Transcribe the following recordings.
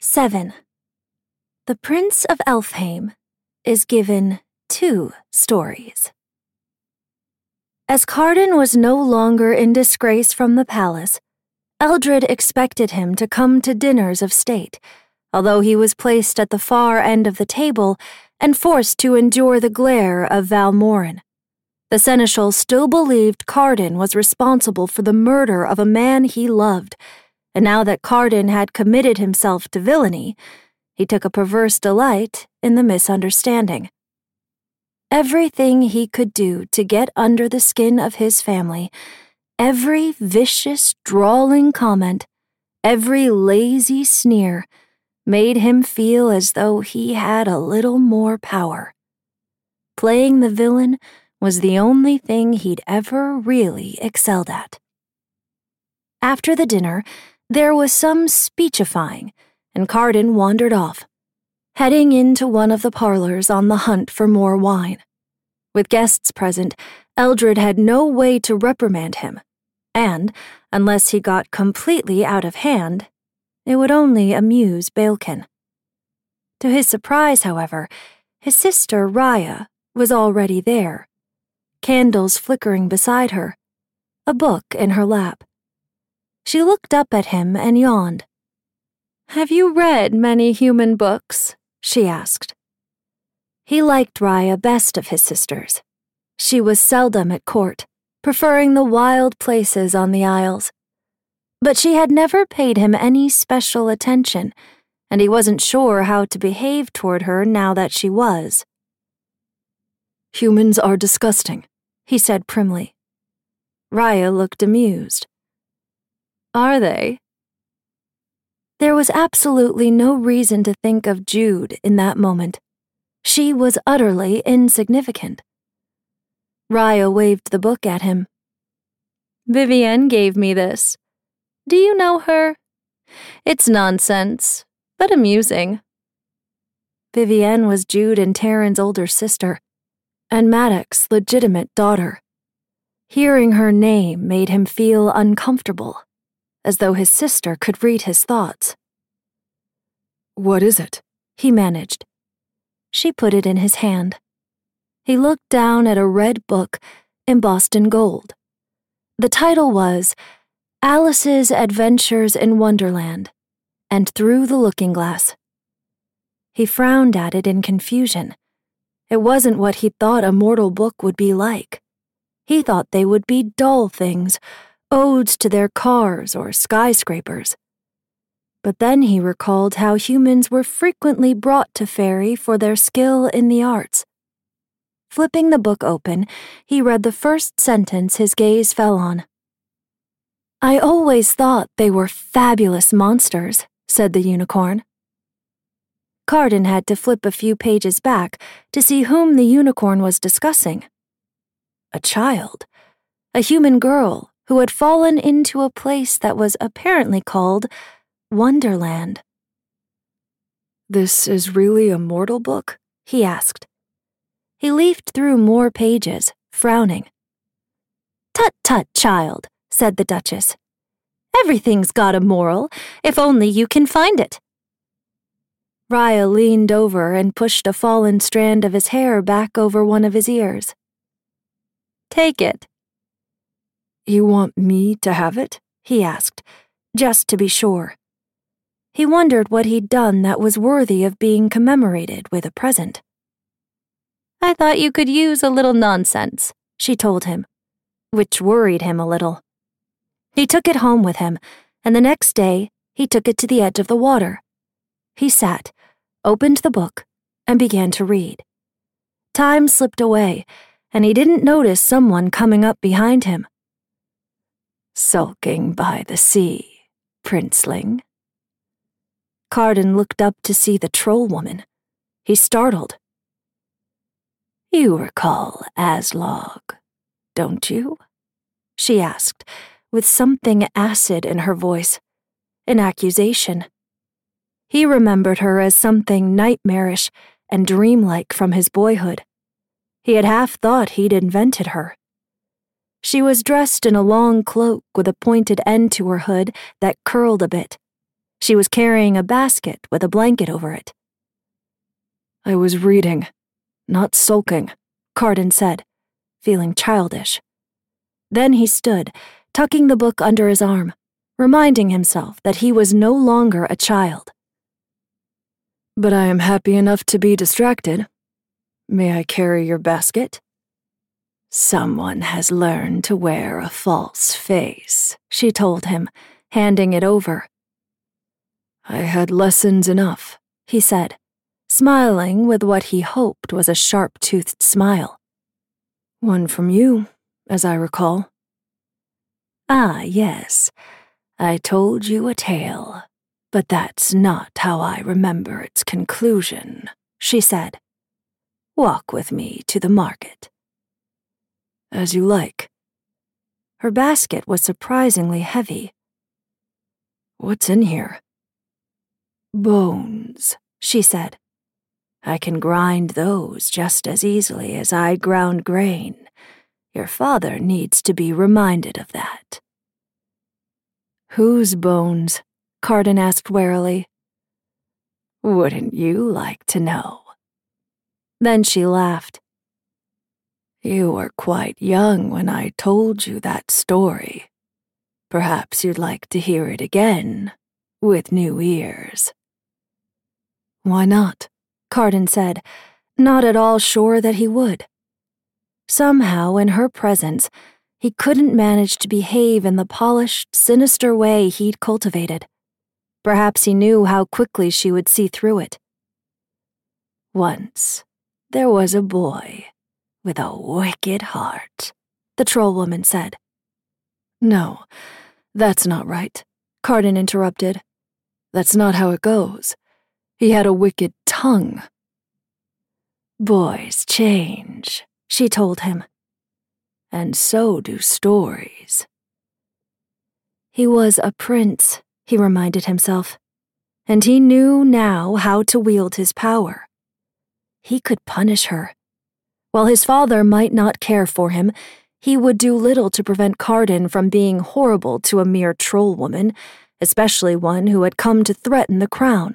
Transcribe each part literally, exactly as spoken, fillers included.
seven. The Prince of Elfhame is given two stories. As Cardan was no longer in disgrace from the palace, Eldred expected him to come to dinners of state, although he was placed at the far end of the table and forced to endure the glare of Valmorin. The seneschal still believed Cardan was responsible for the murder of a man he loved, and now that Cardan had committed himself to villainy, he took a perverse delight in the misunderstanding. Everything he could do to get under the skin of his family, every vicious, drawling comment, every lazy sneer, made him feel as though he had a little more power. Playing the villain was the only thing he'd ever really excelled at. After the dinner, there was some speechifying, and Cardan wandered off, heading into one of the parlors on the hunt for more wine. With guests present, Eldred had no way to reprimand him, and, unless he got completely out of hand, it would only amuse Baelkin. To his surprise, however, his sister Raya was already there, candles flickering beside her, a book in her lap. She looked up at him and yawned. "Have you read many human books?" she asked. He liked Raya best of his sisters. She was seldom at court, preferring the wild places on the Isles. But she had never paid him any special attention, and he wasn't sure how to behave toward her now that she was. "Humans are disgusting," he said primly. Raya looked amused. "Are they?" There was absolutely no reason to think of Jude in that moment. She was utterly insignificant. Raya waved the book at him. "Vivienne gave me this. Do you know her? It's nonsense, but amusing." Vivienne was Jude and Taryn's older sister, and Maddox's legitimate daughter. Hearing her name made him feel uncomfortable, as though his sister could read his thoughts. "What is it?" he managed. She put it in his hand. He looked down at a red book embossed in gold. The title was Alice's Adventures in Wonderland, and Through the Looking Glass. He frowned at it in confusion. It wasn't what he thought a mortal book would be like. He thought they would be dull things, odes to their cars or skyscrapers. But then he recalled how humans were frequently brought to Fairy for their skill in the arts. Flipping the book open, he read the first sentence his gaze fell on. "I always thought they were fabulous monsters," said the unicorn. Cardan had to flip a few pages back to see whom the unicorn was discussing. A child, a human girl who had fallen into a place that was apparently called Wonderland. "This is really a mortal book?" he asked. He leafed through more pages, frowning. "Tut, tut, child," said the Duchess. "Everything's got a moral, if only you can find it." Raya leaned over and pushed a fallen strand of his hair back over one of his ears. "Take it." "You want me to have it?" he asked, just to be sure. He wondered what he'd done that was worthy of being commemorated with a present. "I thought you could use a little nonsense," she told him, which worried him a little. He took it home with him, and the next day he took it to the edge of the water. He sat, opened the book, and began to read. Time slipped away, and he didn't notice someone coming up behind him. "Sulking by the sea, princeling." Cardan looked up to see the troll woman. He startled. "You recall Aslog, don't you?" she asked, with something acid in her voice, an accusation. He remembered her as something nightmarish and dreamlike from his boyhood. He had half thought he'd invented her. She was dressed in a long cloak with a pointed end to her hood that curled a bit. She was carrying a basket with a blanket over it. I was reading, not sulking, Carden said, feeling childish. Then he stood, tucking the book under his arm, reminding himself that he was no longer a child. But I am happy enough to be distracted. May I carry your basket? Someone has learned to wear a false face, she told him, handing it over. I had lessons enough, he said, smiling with what he hoped was a sharp-toothed smile. One from you, as I recall. Ah, yes. I told you a tale, but that's not how I remember its conclusion, she said. Walk with me to the market. As you like. Her basket was surprisingly heavy. What's in here? Bones, she said. I can grind those just as easily as I ground grain. Your father needs to be reminded of that. Whose bones? Carden asked warily. Wouldn't you like to know? Then she laughed. You were quite young when I told you that story. Perhaps you'd like to hear it again, with new ears. Why not? Carden said, not at all sure that he would. Somehow, in her presence, he couldn't manage to behave in the polished, sinister way he'd cultivated. Perhaps he knew how quickly she would see through it. Once, there was a boy with a wicked heart, the troll woman said. No, that's not right, Carden interrupted. That's not how it goes. He had a wicked tongue. Boys change, she told him. And so do stories. He was a prince, he reminded himself, and he knew now how to wield his power. He could punish her. While his father might not care for him, he would do little to prevent Carden from being horrible to a mere troll woman, especially one who had come to threaten the crown.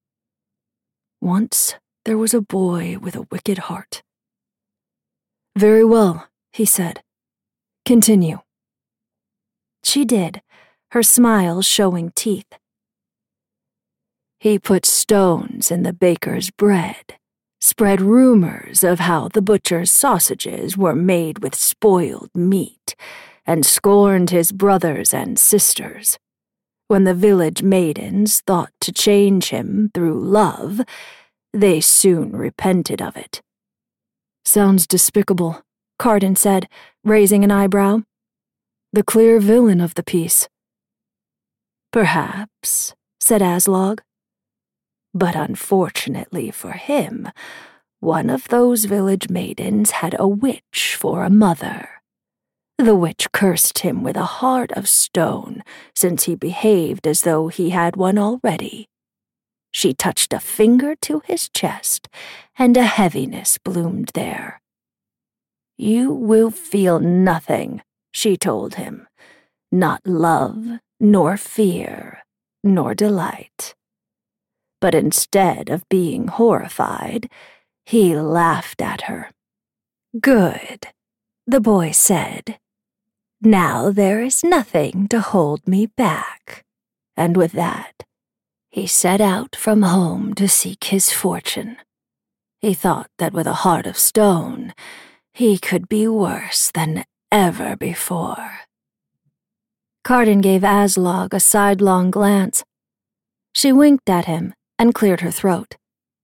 Once there was a boy with a wicked heart. Very well, he said. Continue. She did, her smile showing teeth. He put stones in the baker's bread, spread rumors of how the butcher's sausages were made with spoiled meat, and scorned his brothers and sisters. When the village maidens thought to change him through love, they soon repented of it. Sounds despicable, Carden said, raising an eyebrow. The clear villain of the piece. Perhaps, said Aslog. But unfortunately for him, one of those village maidens had a witch for a mother. The witch cursed him with a heart of stone, since he behaved as though he had one already. She touched a finger to his chest, and a heaviness bloomed there. You will feel nothing, she told him, not love, nor fear, nor delight. But instead of being horrified, he laughed at her. Good, the boy said. Now there is nothing to hold me back. And with that, he set out from home to seek his fortune. He thought that with a heart of stone, he could be worse than ever before. Carden gave Aslog a sidelong glance. She winked at him and cleared her throat.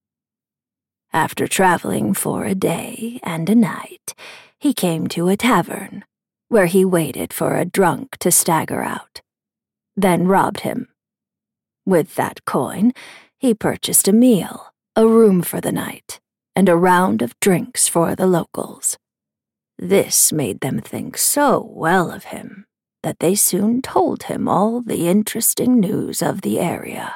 After traveling for a day and a night, he came to a tavern, where he waited for a drunk to stagger out, then robbed him. With that coin, he purchased a meal, a room for the night, and a round of drinks for the locals. This made them think so well of him that they soon told him all the interesting news of the area.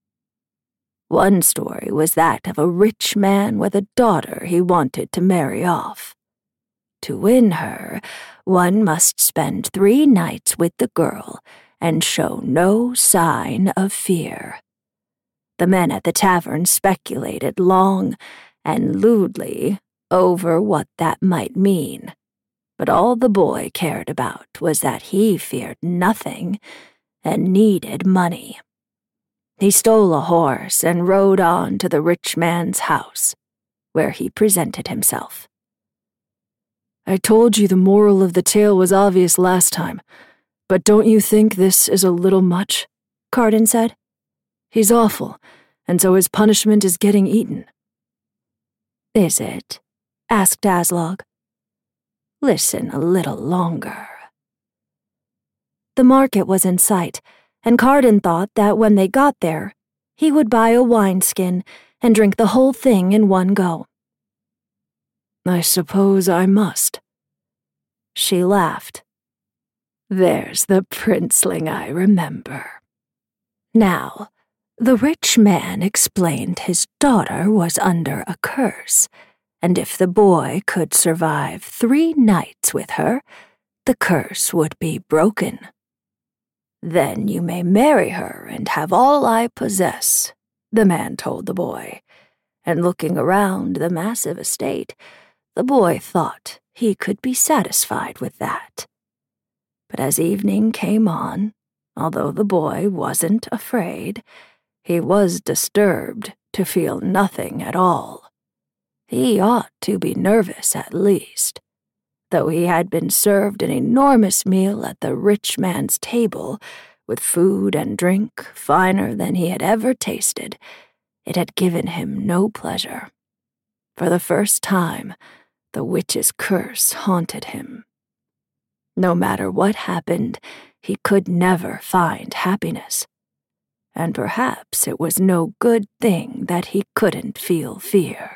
One story was that of a rich man with a daughter he wanted to marry off. To win her, one must spend three nights with the girl and show no sign of fear. The men at the tavern speculated long and lewdly over what that might mean, but all the boy cared about was that he feared nothing and needed money. He stole a horse and rode on to the rich man's house, where he presented himself. I told you the moral of the tale was obvious last time, but don't you think this is a little much? Carden said. He's awful, and so his punishment is getting eaten. Is it? Asked Aslog. Listen a little longer. The market was in sight, and Carden thought that when they got there, he would buy a wineskin and drink the whole thing in one go. I suppose I must. She laughed. There's the princeling I remember. Now, the rich man explained his daughter was under a curse, and if the boy could survive three nights with her, the curse would be broken. Then you may marry her and have all I possess, the man told the boy, and looking around the massive estate, the boy thought he could be satisfied with that. But as evening came on, although the boy wasn't afraid, he was disturbed to feel nothing at all. He ought to be nervous at least. Though he had been served an enormous meal at the rich man's table, with food and drink finer than he had ever tasted, it had given him no pleasure. For the first time, the witch's curse haunted him. No matter what happened, he could never find happiness. And perhaps it was no good thing that he couldn't feel fear.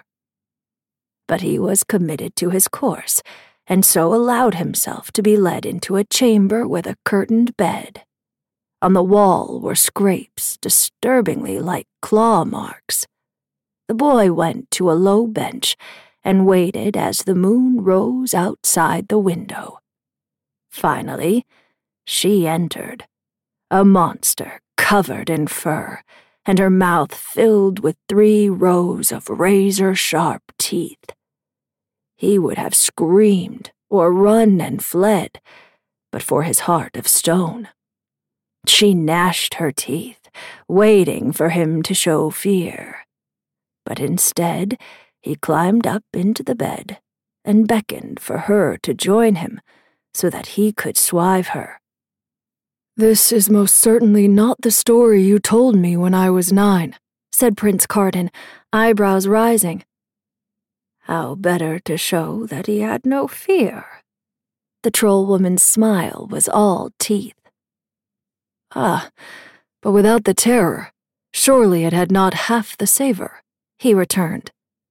But he was committed to his course, and so allowed himself to be led into a chamber with a curtained bed. On the wall were scrapes disturbingly like claw marks. The boy went to a low bench and waited as the moon rose outside the window. Finally, she entered, a monster covered in fur, and her mouth filled with three rows of razor-sharp teeth. He would have screamed or run and fled, but for his heart of stone. She gnashed her teeth, waiting for him to show fear. But instead, he climbed up into the bed and beckoned for her to join him so that he could swive her. This is most certainly not the story you told me when I was nine, said Prince Carden, eyebrows rising. How better to show that he had no fear? The troll woman's smile was all teeth. Ah, but without the terror, surely it had not half the savor, he returned.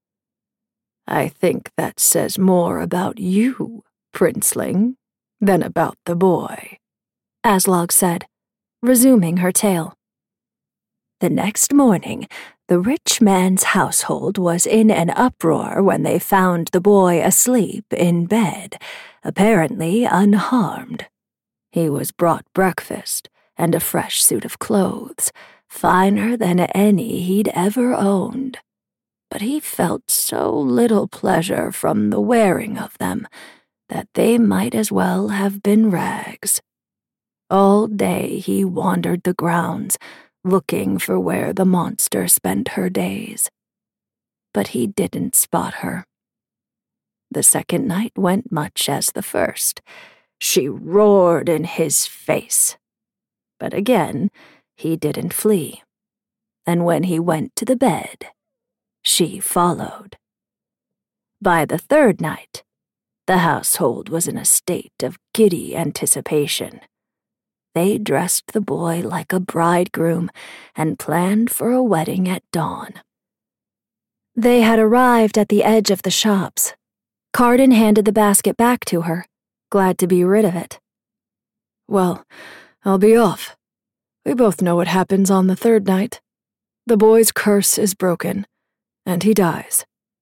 I think that says more about you, princeling, than about the boy, Aslog said, resuming her tale. The next morning, the rich man's household was in an uproar when they found the boy asleep in bed, apparently unharmed. He was brought breakfast and a fresh suit of clothes, finer than any he'd ever owned. But he felt so little pleasure from the wearing of them that they might as well have been rags. All day he wandered the grounds, looking for where the monster spent her days. But he didn't spot her. The second night went much as the first. She roared in his face. But again, he didn't flee. And when he went to the bed, she followed. By the third night, the household was in a state of giddy anticipation. They dressed the boy like a bridegroom and planned for a wedding at dawn. They had arrived at the edge of the shops. Carden handed the basket back to her, glad to be rid of it. Well, I'll be off. We both know what happens on the third night. The boy's curse is broken, and he dies.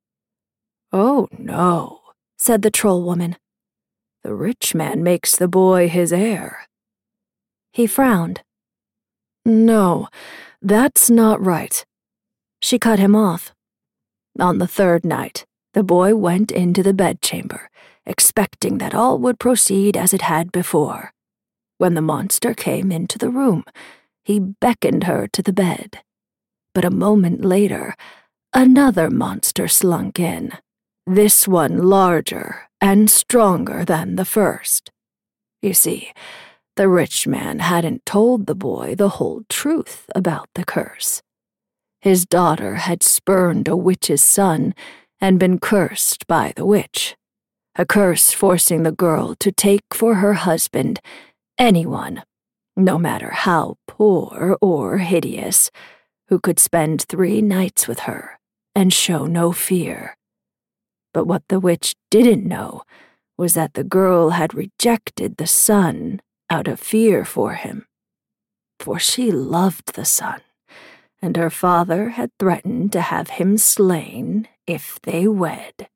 Oh, no, said the troll woman. The rich man makes the boy his heir. He frowned. No, that's not right. She cut him off. On the third night, the boy went into the bedchamber, expecting that all would proceed as it had before. When the monster came into the room, he beckoned her to the bed. But a moment later, another monster slunk in, this one larger and stronger than the first. You see, the rich man hadn't told the boy the whole truth about the curse. His daughter had spurned a witch's son and been cursed by the witch, a curse forcing the girl to take for her husband anyone, no matter how poor or hideous, who could spend three nights with her and show no fear. But what the witch didn't know was that the girl had rejected the son out of fear for him. For she loved the son, and her father had threatened to have him slain if they wed.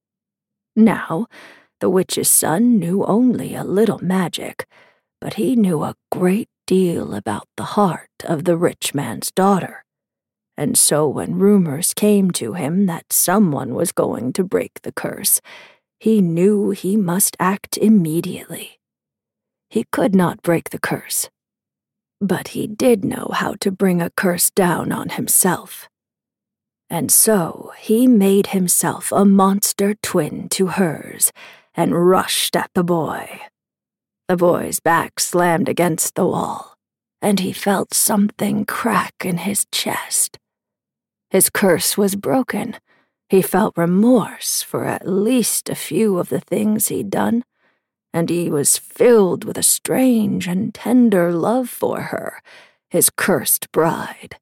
Now, the witch's son knew only a little magic, but he knew a great deal about the heart of the rich man's daughter. And so when rumors came to him that someone was going to break the curse, he knew he must act immediately. He could not break the curse, but he did know how to bring a curse down on himself. And so he made himself a monster twin to hers and rushed at the boy. The boy's back slammed against the wall, and he felt something crack in his chest. His curse was broken. He felt remorse for at least a few of the things he'd done, and he was filled with a strange and tender love for her, his cursed bride.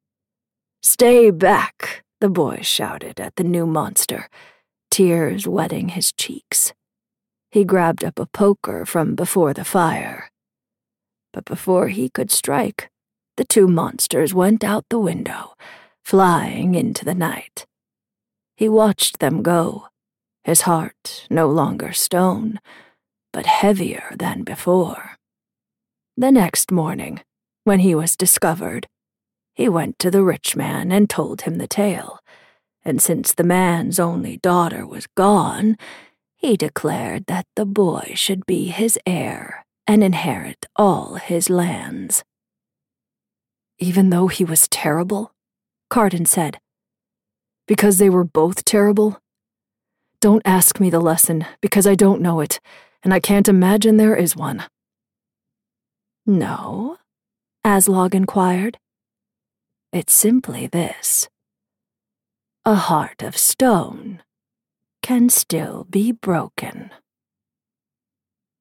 "Stay back," the boy shouted at the new monster, tears wetting his cheeks. He grabbed up a poker from before the fire. But before he could strike, the two monsters went out the window, flying into the night. He watched them go, his heart no longer stone, but heavier than before. The next morning, when he was discovered, he went to the rich man and told him the tale, and since the man's only daughter was gone, he declared that the boy should be his heir and inherit all his lands. "Even though he was terrible?" Carden said. "Because they were both terrible? Don't ask me the lesson, because I don't know it, and I can't imagine there is one." "No?" Aslog inquired. "It's simply this. A heart of stone can still be broken."